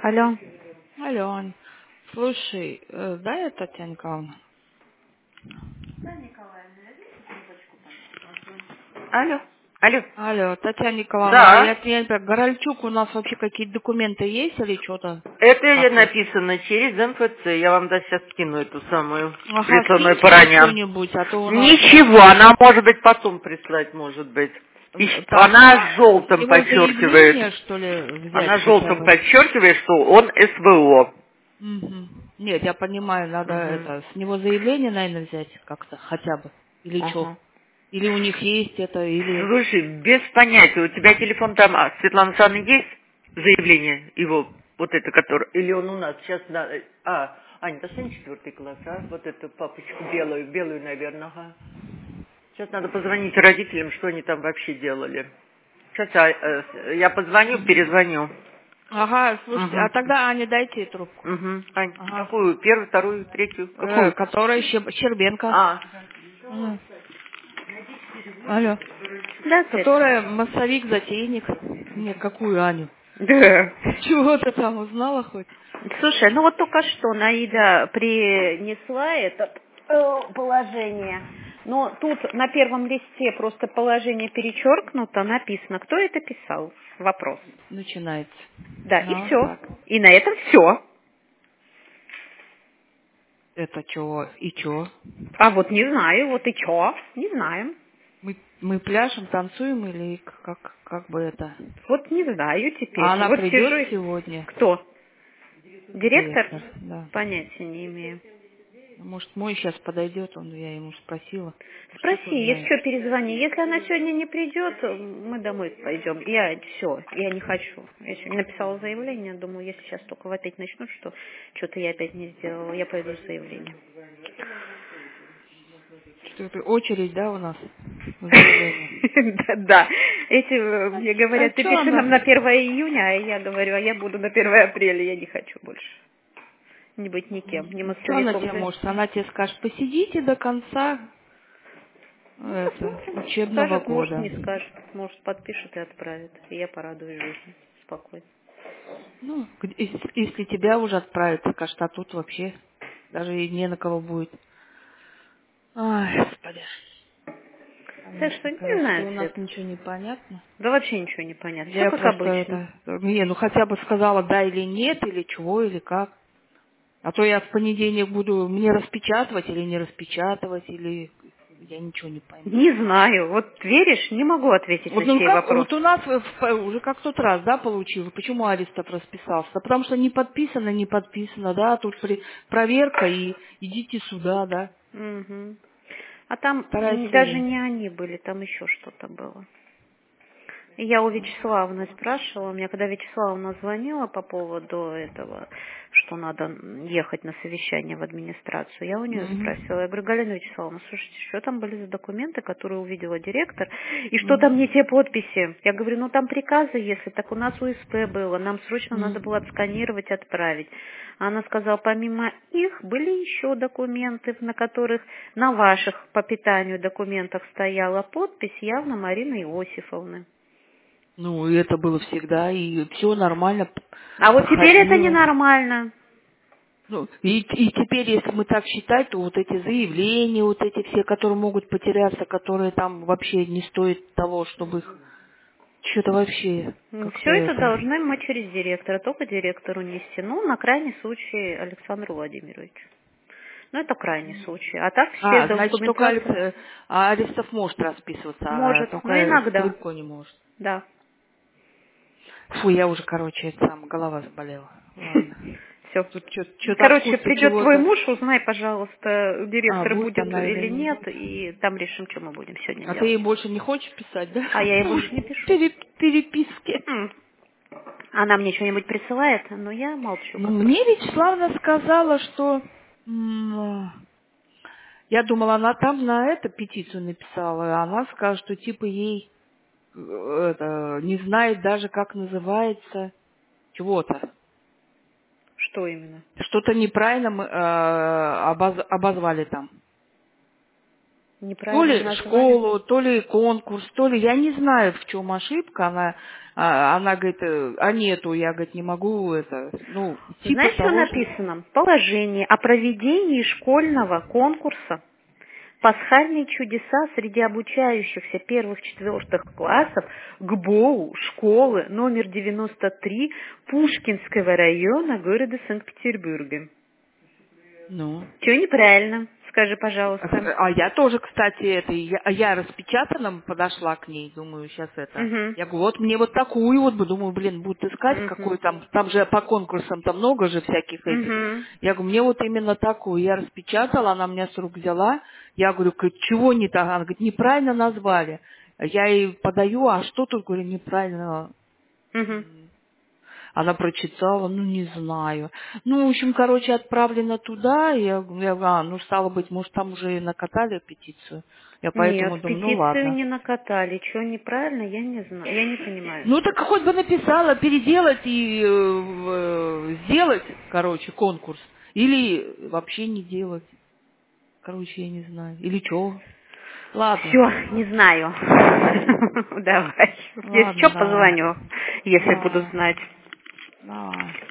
Алло. Ален, слушай, да, это Татьяна Николаевна? Алло. Алло. Алло, Татьяна Николаевна, а я Да. не понимаю, Горольчук, у нас вообще какие-то документы есть или что-то? Это Как вот? написано через МФЦ. Я вам сейчас скину эту самую Ага, присланную скиньте по мне раням. что-нибудь, а то у нас Ничего, она может быть потом прислать, может быть. так, Она с желтым него подчеркивает. заявление, что ли, взять Она хотя желтым бы? подчеркивает, что он СВО. Мгм. Нет, я понимаю, надо Мгм. с него заявление, наверное, взять как-то хотя бы. Или что? Ага. Или у них есть это, или... Слушай, без понятия. У тебя телефон там, Светлана Александровна, есть заявление его, вот это, которое, или он у нас сейчас, Аня, достань 4 класс, вот эту папочку белую, наверное, ага. Сейчас надо позвонить родителям, что они там вообще делали. Сейчас я позвоню, перезвоню. Ага, слушайте, а Угу. тогда, Аня, дайте трубку. Угу. Ань, Ага. какую? Первую, вторую, третью? Какую? Которая Щербенко. А. Мгм. Алло. Да, Свет? Которая массовик-затейник. Нет, какую Аню? Да. Чего ты там узнала хоть? Слушай, ну вот только что Наида принесла это положение, но тут на первом листе просто положение перечеркнуто, написано, кто это писал? Вопрос. Начинается. Да, и Ну, все. так. И на этом все. Это чего? И чё? А вот не знаю, вот и чё? Не знаем. Мы пляшем, танцуем или как бы это? Вот не знаю А теперь. она Вот придет сижу и... сегодня, Кто? Директор? директор, да. Понятия не имею. Может, мой сейчас подойдет, я ему спросила. Черт его Спроси, если знает. что, перезвони. Если она сегодня не придет, мы домой пойдем. Я не хочу. Я сегодня написала заявление, думаю, если сейчас только опять начнут, что что-то я опять не сделала, я пойду с заявлением. Что это очередь, да, у нас? Заявление. Да. Эти мне А говорят, ты что пиши нам она? на 1 июня, а я говорю, а я буду на 1 апреля, я не хочу больше. Не быть никем, ни Что она массовиком. тебе может? Она тебе скажет, посидите до конца Ну, посмотрим. учебного Скажет, может, года. не скажет. Может, подпишет и отправит. И я порадуюсь жизни. Спокойно. Ну, если тебя уже отправят, скажет, а тут вообще даже и не на кого будет. Ай, господи. Так что Конечно, не короче, знаю, у нас Свет. ничего не понятно. Да вообще ничего не понятно. Все Я как просто обычно. это... Не, ну хотя бы сказала да или нет, или чего, или как. А то я в понедельник буду мне распечатывать или не распечатывать, или я ничего не пойму. Не знаю. Вот веришь, не могу ответить Вот, на ну сей как, вопрос. вот у нас уже как в тот раз, да, получилось. Почему Аристов расписался? Да потому что не подписано, да, тут проверка и идите сюда, да. Мгм. А там Вторая даже серия. не они были, там еще что-то было. И я у Вячеславны спрашивала, мне когда Вячеславна звонила по поводу этого, что надо ехать на совещание в администрацию, я у нее спросила, я Мгм. говорю, Галина Вячеславовна, слушайте, что там были за документы, которые увидела директор, и что там не Мгм. те подписи? Я говорю, ну там приказы, если так у нас УСП было, нам срочно надо было Мгм. отсканировать, отправить. А она сказала, помимо их были еще документы, на которых на ваших по питанию документах стояла подпись явно Марины Иосифовны. Ну, и это было всегда, и все нормально А вот теперь это проходило. ненормально. Ну, и теперь, если мы так считать, то вот эти заявления, вот эти все, которые могут потеряться, которые там вообще не стоят того, чтобы их что-то вообще как-то Все это это. должны мы через директора, только директору нести. Ну, на крайний случай Александру Владимировичу. Ну, это крайний случай. А так все А, значит, только документация Арестов может расписываться, а может, но только иногда, Стрелько не может. да. Фу, я уже, короче, это сам, голова заболела. Ладно. Все. Тут что-то Короче, откуда-то придет твой чего-то. муж, узнай, пожалуйста, А, директор будет будет она или или не нет, будет. и там решим, что мы будем сегодня А ты ей делать. больше не хочешь писать, да? А я ей больше не пишу. Переписки. Она мне что-нибудь присылает, но я молчу Ну, как бы. мне Вячеславна сказала, что... Я думала, она там на это петицию написала, а она сказала, что типа ей не знает даже, как называется чего-то. Что именно? Что-то неправильно мы обозвали там. То ли назвали. школу, то ли конкурс, то ли... Я не знаю, в чем ошибка. Она говорит, а нету, я, говорит, не могу это... Ну, типа Знаешь, что того же. написано? Положение о проведении школьного конкурса «Пасхальные чудеса среди обучающихся первых-четвертых классов ГБОУ школы номер 93 Пушкинского района города Санкт-Петербурга». Ну. Чего неправильно? Скажи, пожалуйста. А я тоже, кстати, я распечатанным подошла к ней, думаю, сейчас это. Угу. Я говорю, вот мне вот такую вот, думаю, будет искать, какой там же по конкурсам-то много же всяких этих. Угу. Я говорю, мне вот именно такую. Я распечатала, она меня с рук взяла. Я говорю, чего не так? Она говорит, неправильно назвали. Я ей подаю, а что тут, говорю, неправильно? Угу. Она прочитала, ну, не знаю. Ну, в общем, короче, отправлено туда. Я говорю, ну, стало быть, может, там уже и накатали петицию. Я поэтому Нет, думаю, ну, петицию ладно. не накатали. Чего неправильно, я не знаю. Я не понимаю. Ну, так хоть бы написала, переделать и сделать, короче, конкурс. Или вообще не делать. Короче, я не знаю. Или что? Ладно. Все, не знаю. Давай. Если Ладно, что, давай. позвоню, если буду Давай. знать. Давай.